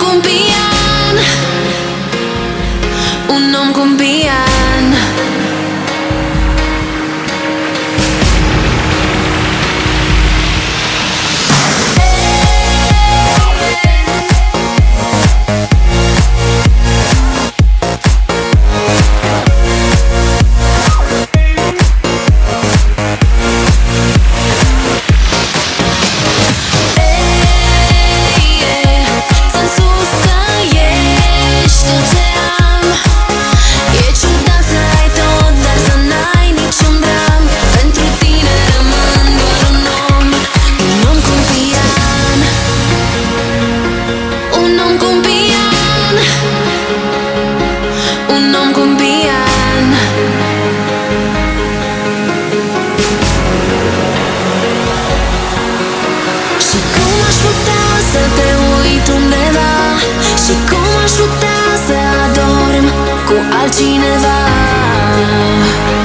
cu un pian, un om cu un pian. Un om cu un pian. Și cum aș putea să te uit undeva, și cum aș putea să adorm cu altcineva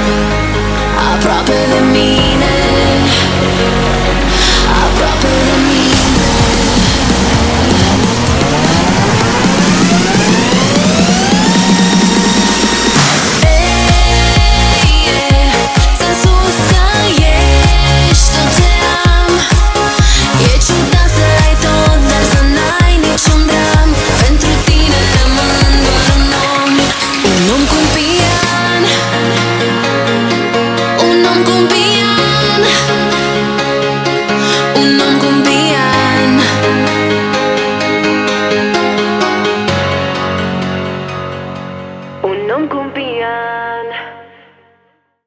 aproape de mine, aproape de mine.